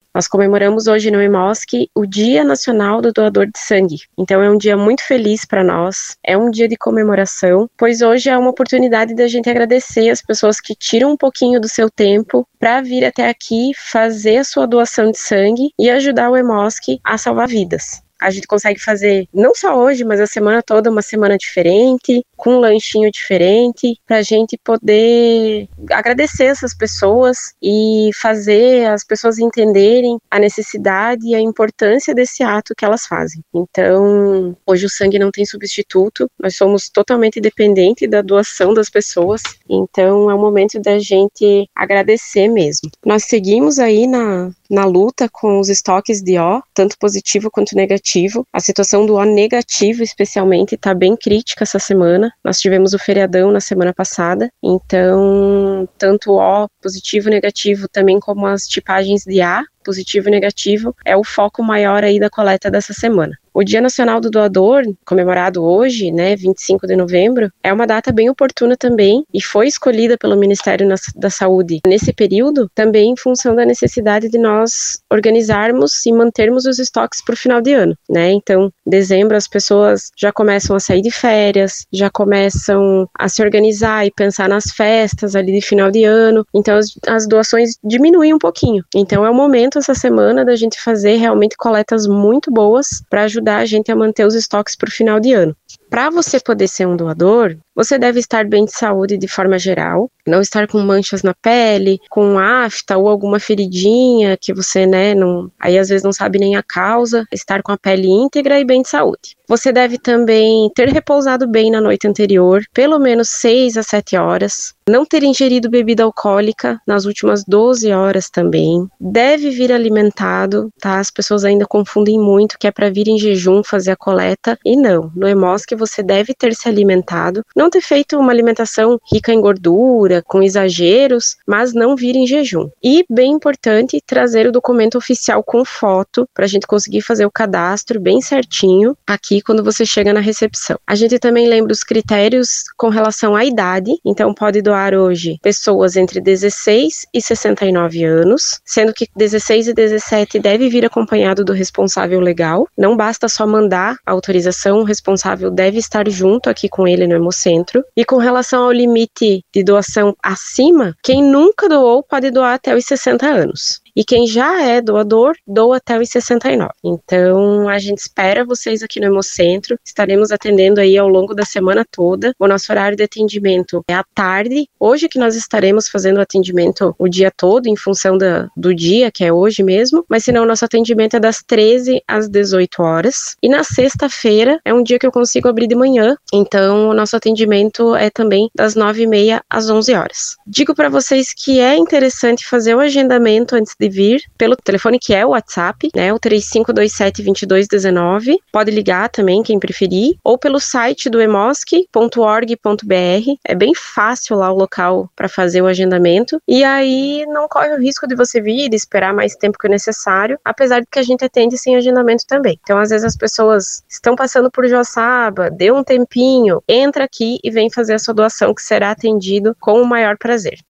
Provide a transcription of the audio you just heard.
Nós comemoramos hoje no EMOSC o Dia Nacional do Doador de Sangue. Então é um dia muito feliz para nós, é um dia de comemoração, pois hoje é uma oportunidade da gente agradecer as pessoas que tiram um pouquinho do seu tempo para vir até aqui, fazer a sua doação de sangue e ajudar o EMOSC a salvar vidas. A gente consegue fazer, não só hoje, mas a semana toda, uma semana diferente, com um lanchinho diferente, para a gente poder agradecer essas pessoas e fazer as pessoas entenderem a necessidade e a importância desse ato que elas fazem. Então, hoje o sangue não tem substituto, nós somos totalmente dependentes da doação das pessoas, então é o momento da gente agradecer mesmo. Nós seguimos aí na luta com os estoques de O, tanto positivo quanto negativo. A situação do O negativo, especialmente, está bem crítica essa semana. Nós tivemos o feriadão na semana passada, então, tanto O positivo e negativo, também como as tipagens de A, positivo e negativo, é o foco maior aí da coleta dessa semana. O Dia Nacional do Doador, comemorado hoje, 25 de novembro, é uma data bem oportuna também e foi escolhida pelo Ministério da Saúde nesse período, também em função da necessidade de nós organizarmos e mantermos os estoques para o final de ano, Então, em dezembro as pessoas já começam a sair de férias, já começam a se organizar e pensar nas festas ali de final de ano, então as doações diminuem um pouquinho. Então é o momento essa semana da gente fazer realmente coletas muito boas para ajudar a gente a manter os estoques para o final de ano. Para você poder ser um doador, você deve estar bem de saúde de forma geral, não estar com manchas na pele, com afta ou alguma feridinha que você, aí às vezes não sabe nem a causa, estar com a pele íntegra e bem de saúde. Você deve também ter repousado bem na noite anterior, pelo menos 6 a 7 horas, não ter ingerido bebida alcoólica nas últimas 12 horas também, deve vir alimentado, tá? As pessoas ainda confundem muito que é para vir em jejum fazer a coleta, e não, no EMOSC você deve ter se alimentado, não ter feito uma alimentação rica em gordura, com exageros, mas não vir em jejum. E, bem importante, trazer o documento oficial com foto, para a gente conseguir fazer o cadastro bem certinho aqui quando você chega na recepção. A gente também lembra os critérios com relação à idade, então pode doar hoje pessoas entre 16 e 69 anos, sendo que 16 e 17 deve vir acompanhado do responsável legal, não basta só mandar a autorização, o responsável deve estar junto aqui com ele no Hemocentro. E com relação ao limite de doação acima, quem nunca doou pode doar até os 60 anos. E quem já é doador, doa até os 69. Então, a gente espera vocês aqui no Hemocentro. Estaremos atendendo aí ao longo da semana toda. O nosso horário de atendimento é à tarde. Hoje que nós estaremos fazendo o atendimento o dia todo, em função do dia, que é hoje mesmo. Mas senão, o nosso atendimento é das 13 às 18 horas. E na sexta-feira é um dia que eu consigo abrir de manhã. Então, o nosso atendimento é também das 9h30 às 11 horas. Digo para vocês que é interessante fazer o agendamento antes de vir, pelo telefone que é o WhatsApp, o 3527-2219, pode ligar também, quem preferir, ou pelo site do emosc.org.br, é bem fácil lá o local para fazer o agendamento, e aí não corre o risco de você vir e esperar mais tempo que o necessário, apesar de que a gente atende sem agendamento também. Então, às vezes as pessoas estão passando por Joaçaba, deu um tempinho, entra aqui e vem fazer a sua doação, que será atendido com o maior prazer.